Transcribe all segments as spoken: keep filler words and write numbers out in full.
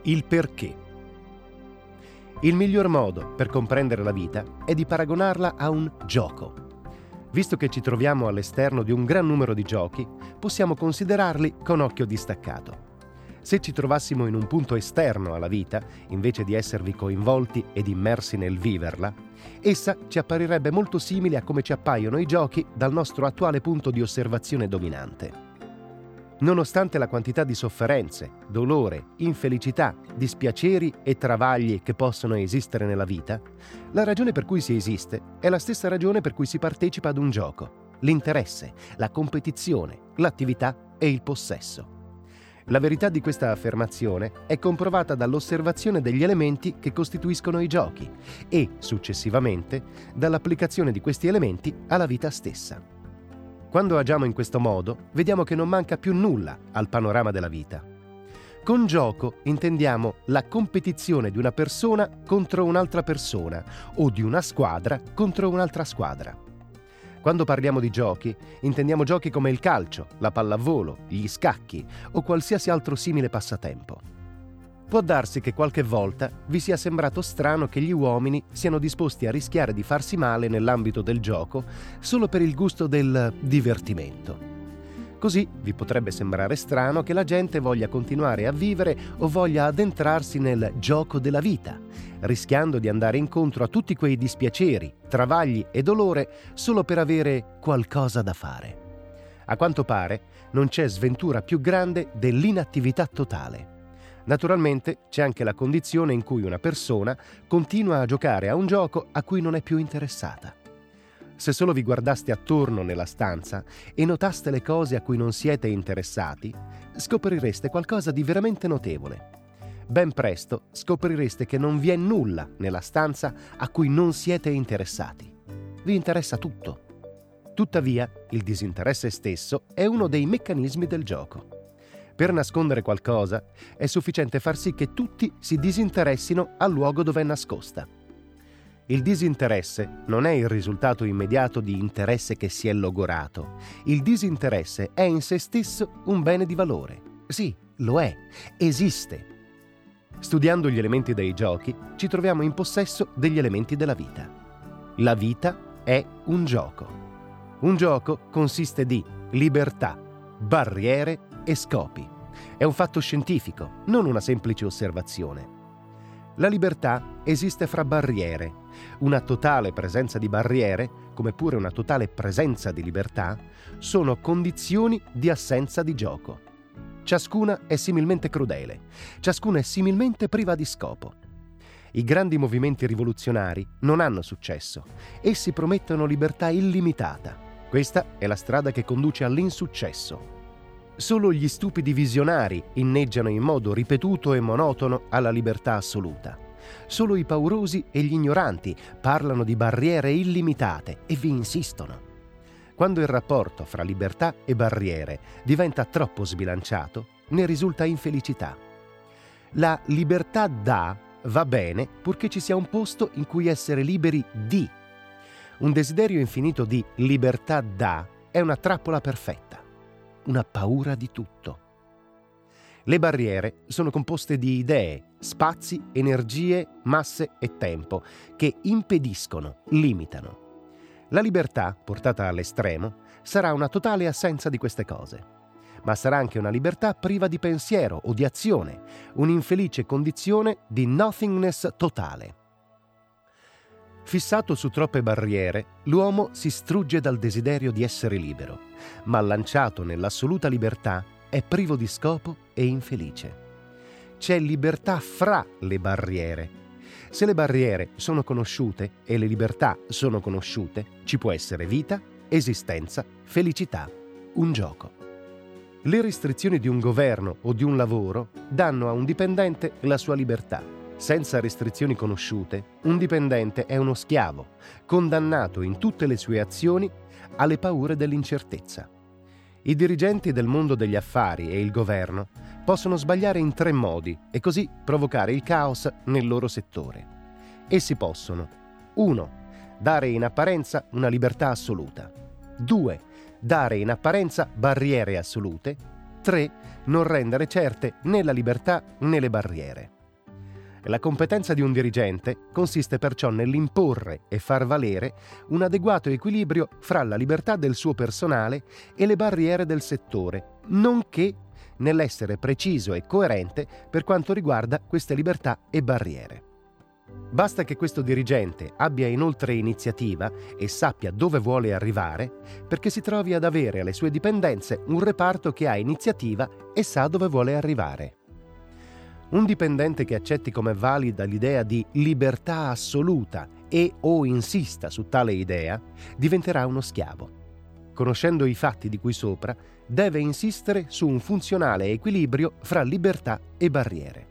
Il perché. Il miglior modo per comprendere la vita è di paragonarla a un gioco. Visto che ci troviamo all'esterno di un gran numero di giochi, possiamo considerarli con occhio distaccato. Se ci trovassimo in un punto esterno alla vita, invece di esservi coinvolti ed immersi nel viverla, essa ci apparirebbe molto simile a come ci appaiono i giochi dal nostro attuale punto di osservazione dominante. Nonostante la quantità di sofferenze, dolore, infelicità, dispiaceri e travagli che possono esistere nella vita, la ragione per cui si esiste è la stessa ragione per cui si partecipa ad un gioco: l'interesse, la competizione, l'attività e il possesso. La verità di questa affermazione è comprovata dall'osservazione degli elementi che costituiscono i giochi e, successivamente, dall'applicazione di questi elementi alla vita stessa. Quando agiamo in questo modo, vediamo che non manca più nulla al panorama della vita. Con gioco intendiamo la competizione di una persona contro un'altra persona o di una squadra contro un'altra squadra. Quando parliamo di giochi, intendiamo giochi come il calcio, la pallavolo, gli scacchi o qualsiasi altro simile passatempo. Può darsi che qualche volta vi sia sembrato strano che gli uomini siano disposti a rischiare di farsi male nell'ambito del gioco solo per il gusto del divertimento. Così vi potrebbe sembrare strano che la gente voglia continuare a vivere o voglia addentrarsi nel gioco della vita, rischiando di andare incontro a tutti quei dispiaceri, travagli e dolore solo per avere qualcosa da fare. A quanto pare, non c'è sventura più grande dell'inattività totale. Naturalmente c'è anche la condizione in cui una persona continua a giocare a un gioco a cui non è più interessata. Se solo vi guardaste attorno nella stanza e notaste le cose a cui non siete interessati, scoprireste qualcosa di veramente notevole. Ben presto scoprireste che non vi è nulla nella stanza a cui non siete interessati. Vi interessa tutto. Tuttavia, il disinteresse stesso è uno dei meccanismi del gioco. Per nascondere qualcosa è sufficiente far sì che tutti si disinteressino al luogo dove è nascosta. Il disinteresse non è il risultato immediato di interesse che si è logorato. Il disinteresse è in se stesso un bene di valore. Sì, lo è, esiste. Studiando gli elementi dei giochi, ci troviamo in possesso degli elementi della vita. La vita è un gioco. Un gioco consiste di libertà, barriere e scopi. È un fatto scientifico, non una semplice osservazione. La libertà esiste fra barriere. Una totale presenza di barriere, come pure una totale presenza di libertà, sono condizioni di assenza di gioco. Ciascuna è similmente crudele, ciascuna è similmente priva di scopo. I grandi movimenti rivoluzionari non hanno successo. Essi promettono libertà illimitata. Questa è la strada che conduce all'insuccesso. Solo gli stupidi visionari inneggiano in modo ripetuto e monotono alla libertà assoluta. Solo i paurosi e gli ignoranti parlano di barriere illimitate e vi insistono. Quando il rapporto fra libertà e barriere diventa troppo sbilanciato, ne risulta infelicità. La libertà da va bene purché ci sia un posto in cui essere liberi di. Un desiderio infinito di libertà da è una trappola perfetta. Una paura di tutto. Le barriere sono composte di idee, spazi, energie, masse e tempo che impediscono, limitano. La libertà, portata all'estremo, sarà una totale assenza di queste cose, ma sarà anche una libertà priva di pensiero o di azione, un'infelice condizione di nothingness totale. Fissato su troppe barriere, l'uomo si strugge dal desiderio di essere libero, ma lanciato nell'assoluta libertà è privo di scopo e infelice. C'è libertà fra le barriere. Se le barriere sono conosciute e le libertà sono conosciute, ci può essere vita, esistenza, felicità, un gioco. Le restrizioni di un governo o di un lavoro danno a un dipendente la sua libertà. Senza restrizioni conosciute, un dipendente è uno schiavo, condannato in tutte le sue azioni alle paure dell'incertezza. I dirigenti del mondo degli affari e il governo possono sbagliare in tre modi e così provocare il caos nel loro settore. Essi possono: uno Dare in apparenza una libertà assoluta. due Dare in apparenza barriere assolute. tre Non rendere certe né la libertà né le barriere. La competenza di un dirigente consiste perciò nell'imporre e far valere un adeguato equilibrio fra la libertà del suo personale e le barriere del settore, nonché nell'essere preciso e coerente per quanto riguarda queste libertà e barriere. Basta che questo dirigente abbia inoltre iniziativa e sappia dove vuole arrivare, perché si trovi ad avere alle sue dipendenze un reparto che ha iniziativa e sa dove vuole arrivare. Un dipendente che accetti come valida l'idea di libertà assoluta e o insista su tale idea diventerà uno schiavo. Conoscendo i fatti di cui sopra, deve insistere su un funzionale equilibrio fra libertà e barriere.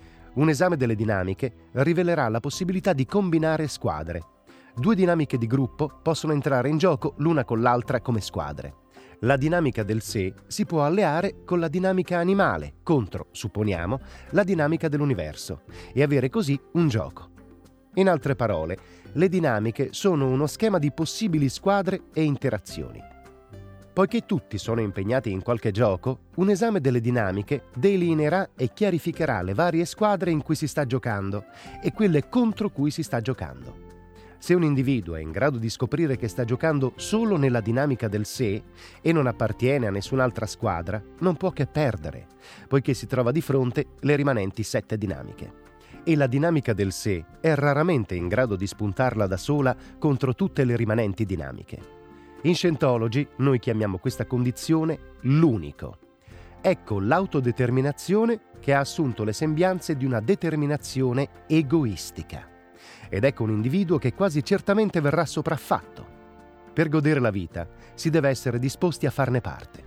Un esame delle dinamiche rivelerà la possibilità di combinare squadre. Due dinamiche di gruppo possono entrare in gioco l'una con l'altra come squadre. La dinamica del sé si può alleare con la dinamica animale contro, supponiamo, la dinamica dell'universo e avere così un gioco. In altre parole, le dinamiche sono uno schema di possibili squadre e interazioni. Poiché tutti sono impegnati in qualche gioco, un esame delle dinamiche delineerà e chiarificherà le varie squadre in cui si sta giocando e quelle contro cui si sta giocando. Se un individuo è in grado di scoprire che sta giocando solo nella dinamica del sé e non appartiene a nessun'altra squadra, non può che perdere, poiché si trova di fronte le rimanenti sette dinamiche. E la dinamica del sé è raramente in grado di spuntarla da sola contro tutte le rimanenti dinamiche. In Scientology noi chiamiamo questa condizione l'unico. Ecco l'autodeterminazione che ha assunto le sembianze di una determinazione egoistica. Ed ecco un individuo che quasi certamente verrà sopraffatto. Per godere la vita si deve essere disposti a farne parte.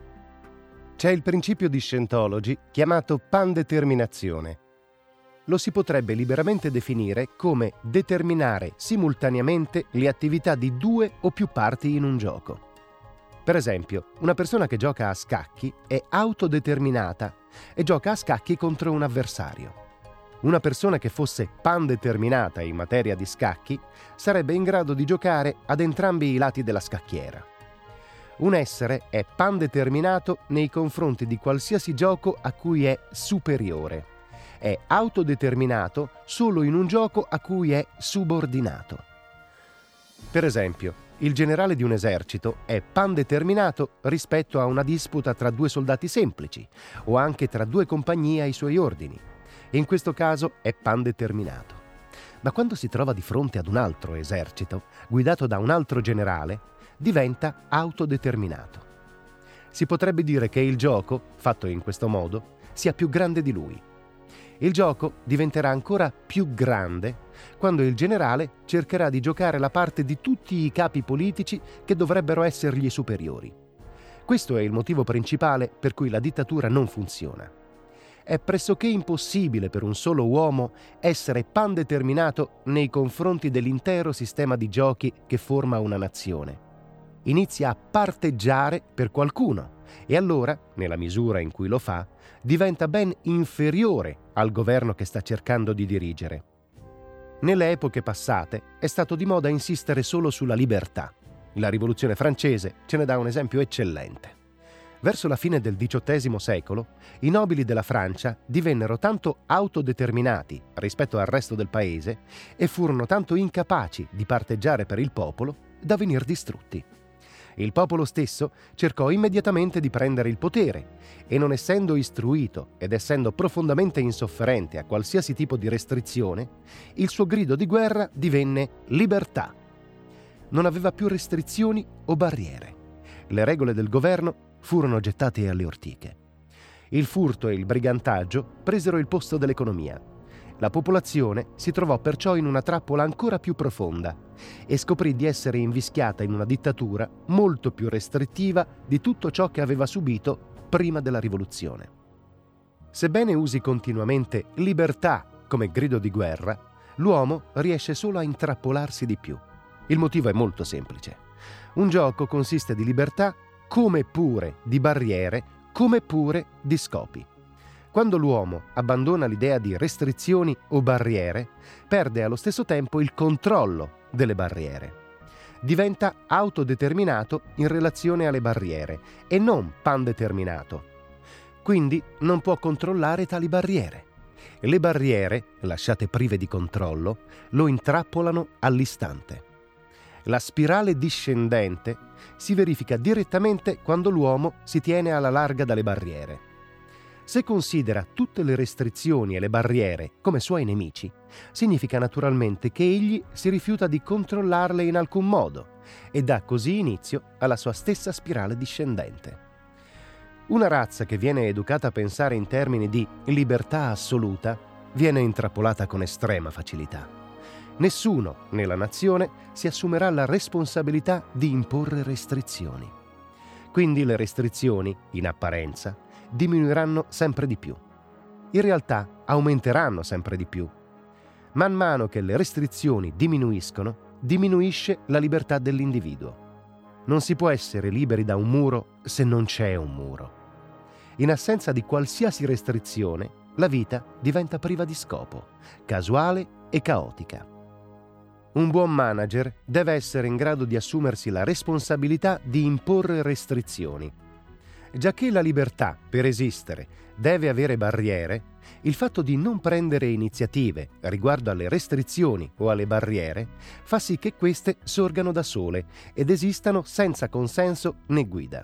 C'è il principio di Scientology chiamato pandeterminazione. Lo si potrebbe liberamente definire come determinare simultaneamente le attività di due o più parti in un gioco. Per esempio, una persona che gioca a scacchi è autodeterminata e gioca a scacchi contro un avversario. Una persona che fosse pandeterminata in materia di scacchi sarebbe in grado di giocare ad entrambi i lati della scacchiera. Un essere è pandeterminato nei confronti di qualsiasi gioco a cui è superiore. È autodeterminato solo in un gioco a cui è subordinato. Per esempio, il generale di un esercito è pandeterminato rispetto a una disputa tra due soldati semplici o anche tra due compagnie ai suoi ordini. In questo caso è pandeterminato. Ma quando si trova di fronte ad un altro esercito, guidato da un altro generale, diventa autodeterminato. Si potrebbe dire che il gioco, fatto in questo modo, sia più grande di lui. Il gioco diventerà ancora più grande quando il generale cercherà di giocare la parte di tutti i capi politici che dovrebbero essergli superiori. Questo è il motivo principale per cui la dittatura non funziona. È pressoché impossibile per un solo uomo essere pandeterminato nei confronti dell'intero sistema di giochi che forma una nazione. Inizia a parteggiare per qualcuno e allora, nella misura in cui lo fa, diventa ben inferiore al governo che sta cercando di dirigere. Nelle epoche passate è stato di moda insistere solo sulla libertà. La Rivoluzione francese ce ne dà un esempio eccellente. Verso la fine del diciottesimo secolo, i nobili della Francia divennero tanto autodeterminati rispetto al resto del paese e furono tanto incapaci di parteggiare per il popolo da venir distrutti. Il popolo stesso cercò immediatamente di prendere il potere e, non essendo istruito ed essendo profondamente insofferente a qualsiasi tipo di restrizione, il suo grido di guerra divenne libertà. Non aveva più restrizioni o barriere. Le regole del governo furono gettate alle ortiche. Il furto e il brigantaggio presero il posto dell'economia. La popolazione si trovò perciò in una trappola ancora più profonda e scoprì di essere invischiata in una dittatura molto più restrittiva di tutto ciò che aveva subito prima della rivoluzione. Sebbene usi continuamente libertà come grido di guerra, l'uomo riesce solo a intrappolarsi di più. Il motivo è molto semplice. Un gioco consiste di libertà come pure di barriere, come pure di scopi. Quando l'uomo abbandona l'idea di restrizioni o barriere, perde allo stesso tempo il controllo delle barriere. Diventa autodeterminato in relazione alle barriere e non pandeterminato. Quindi non può controllare tali barriere. Le barriere, lasciate prive di controllo, lo intrappolano all'istante. La spirale discendente si verifica direttamente quando l'uomo si tiene alla larga dalle barriere. Se considera tutte le restrizioni e le barriere come suoi nemici, significa naturalmente che egli si rifiuta di controllarle in alcun modo e dà così inizio alla sua stessa spirale discendente. Una razza che viene educata a pensare in termini di libertà assoluta viene intrappolata con estrema facilità. Nessuno nella nazione si assumerà la responsabilità di imporre restrizioni. Quindi le restrizioni, in apparenza, diminuiranno sempre di più. In realtà aumenteranno sempre di più. Man mano che le restrizioni diminuiscono, diminuisce la libertà dell'individuo. Non si può essere liberi da un muro se non c'è un muro. In assenza di qualsiasi restrizione, la vita diventa priva di scopo, casuale e caotica. Un buon manager deve essere in grado di assumersi la responsabilità di imporre restrizioni. Giacché la libertà, per esistere, deve avere barriere, il fatto di non prendere iniziative riguardo alle restrizioni o alle barriere fa sì che queste sorgano da sole ed esistano senza consenso né guida.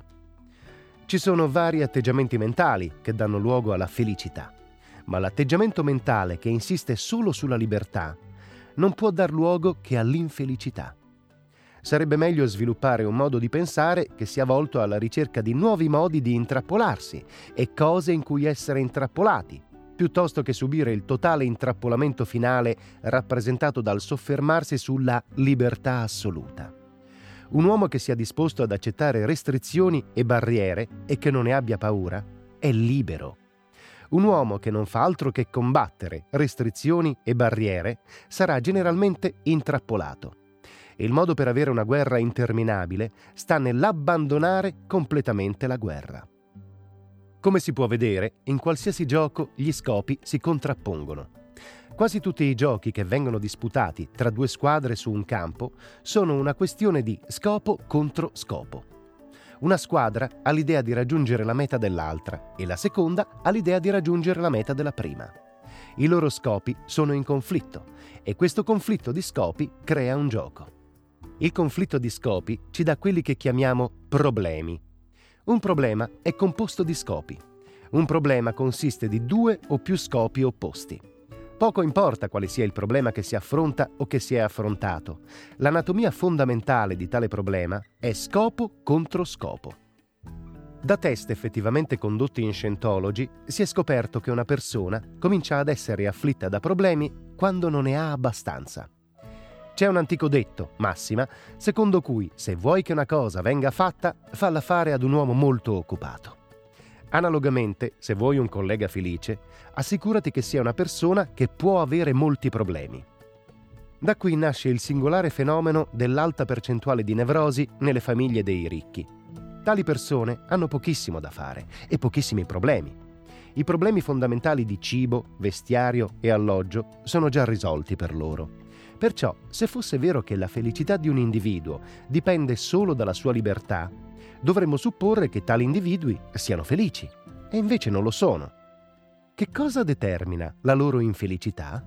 Ci sono vari atteggiamenti mentali che danno luogo alla felicità, ma l'atteggiamento mentale che insiste solo sulla libertà non può dar luogo che all'infelicità. Sarebbe meglio sviluppare un modo di pensare che sia volto alla ricerca di nuovi modi di intrappolarsi e cose in cui essere intrappolati, piuttosto che subire il totale intrappolamento finale rappresentato dal soffermarsi sulla libertà assoluta. Un uomo che sia disposto ad accettare restrizioni e barriere e che non ne abbia paura è libero. Un uomo che non fa altro che combattere restrizioni e barriere sarà generalmente intrappolato. Il modo per avere una guerra interminabile sta nell'abbandonare completamente la guerra. Come si può vedere, in qualsiasi gioco gli scopi si contrappongono. Quasi tutti i giochi che vengono disputati tra due squadre su un campo sono una questione di scopo contro scopo. Una squadra ha l'idea di raggiungere la meta dell'altra e la seconda ha l'idea di raggiungere la meta della prima. I loro scopi sono in conflitto e questo conflitto di scopi crea un gioco. Il conflitto di scopi ci dà quelli che chiamiamo problemi. Un problema è composto di scopi. Un problema consiste di due o più scopi opposti. Poco importa quale sia il problema che si affronta o che si è affrontato. L'anatomia fondamentale di tale problema è scopo contro scopo. Da test effettivamente condotti in Scientology si è scoperto che una persona comincia ad essere afflitta da problemi quando non ne ha abbastanza. C'è un antico detto, massima, secondo cui se vuoi che una cosa venga fatta, falla fare ad un uomo molto occupato. Analogamente, se vuoi un collega felice, assicurati che sia una persona che può avere molti problemi. Da qui nasce il singolare fenomeno dell'alta percentuale di nevrosi nelle famiglie dei ricchi. Tali persone hanno pochissimo da fare e pochissimi problemi. I problemi fondamentali di cibo, vestiario e alloggio sono già risolti per loro. Perciò, se fosse vero che la felicità di un individuo dipende solo dalla sua libertà, dovremmo supporre che tali individui siano felici, e invece non lo sono. Che cosa determina la loro infelicità?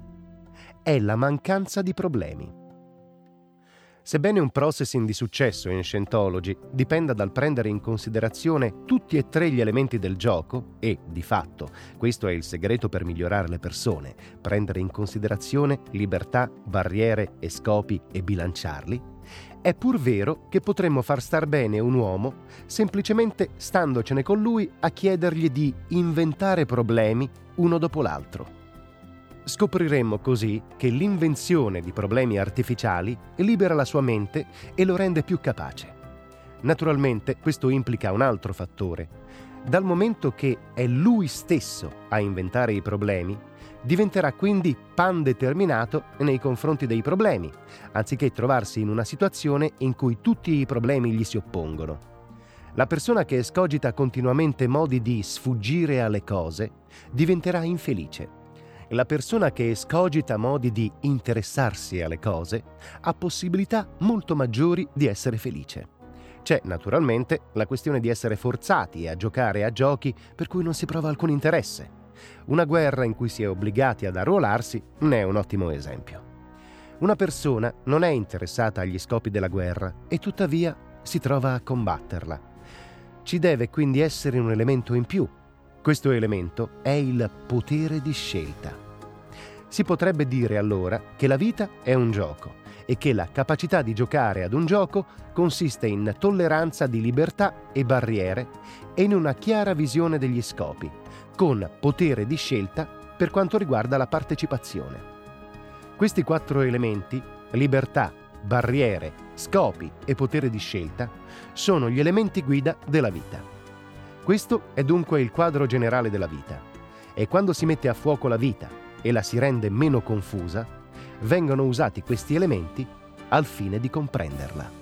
È la mancanza di problemi. Sebbene un processing di successo in Scientology dipenda dal prendere in considerazione tutti e tre gli elementi del gioco, e, di fatto, questo è il segreto per migliorare le persone, prendere in considerazione libertà, barriere e scopi e bilanciarli, è pur vero che potremmo far star bene un uomo semplicemente standocene con lui a chiedergli di inventare problemi uno dopo l'altro. Scopriremmo così che l'invenzione di problemi artificiali libera la sua mente e lo rende più capace. Naturalmente questo implica un altro fattore. Dal momento che è lui stesso a inventare i problemi, diventerà quindi pandeterminato nei confronti dei problemi, anziché trovarsi in una situazione in cui tutti i problemi gli si oppongono. La persona che escogita continuamente modi di sfuggire alle cose diventerà infelice. La persona che escogita modi di interessarsi alle cose ha possibilità molto maggiori di essere felice. C'è naturalmente la questione di essere forzati a giocare a giochi per cui non si prova alcun interesse. Una guerra in cui si è obbligati ad arruolarsi ne è un ottimo esempio. Una persona non è interessata agli scopi della guerra e tuttavia si trova a combatterla. Ci deve quindi essere un elemento in più. Questo elemento è il potere di scelta. Si potrebbe dire allora che la vita è un gioco e che la capacità di giocare ad un gioco consiste in tolleranza di libertà e barriere e in una chiara visione degli scopi, con potere di scelta per quanto riguarda la partecipazione. Questi quattro elementi, libertà, barriere, scopi e potere di scelta, sono gli elementi guida della vita. Questo è dunque il quadro generale della vita. E quando si mette a fuoco la vita e la si rende meno confusa, vengono usati questi elementi al fine di comprenderla.